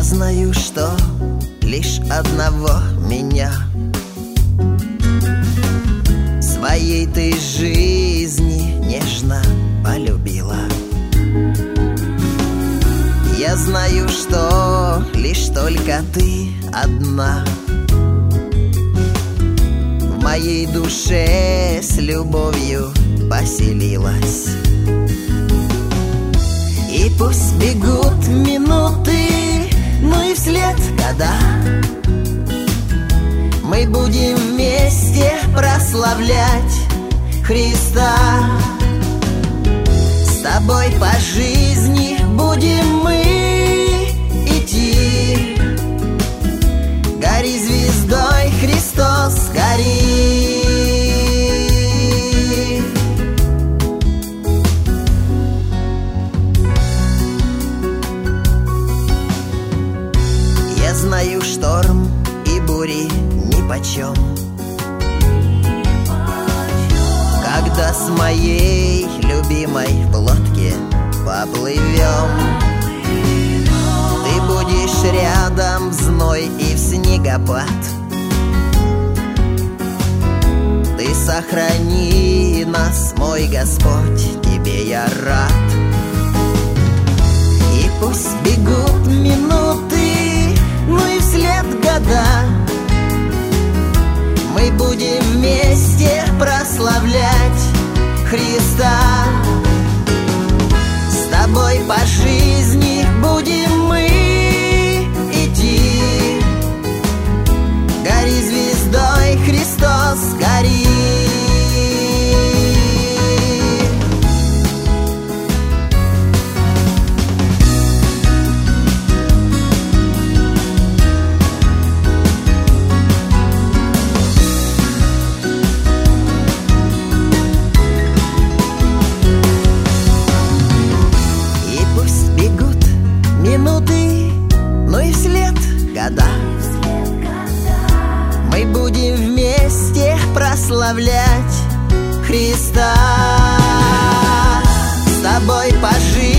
знаю, что лишь одного меня своей ты жизни нежно полюбила. Я знаю, что лишь только ты одна в моей душе с любовью поселилась. И пусть бегут минуты, ну и вслед года, мы будем вместе прославлять Христа. С тобой по жизни будем мы идти. Гори звездой, Христос, гори. Я знаю, шторм и бури нипочем, когда с моей любимой в лодке поплывем. Ты будешь рядом в зной и в снегопад. Ты сохрани нас, мой Господь, тебе я рад. И пусть бегут минуты, ну и вслед года, мы будем вместе прославлять Христа. С тобой по жизни будем мы идти. Гори звездой, Христос, гори. Ну и вслед года, мы будем вместе прославлять Христа. С тобой по жизни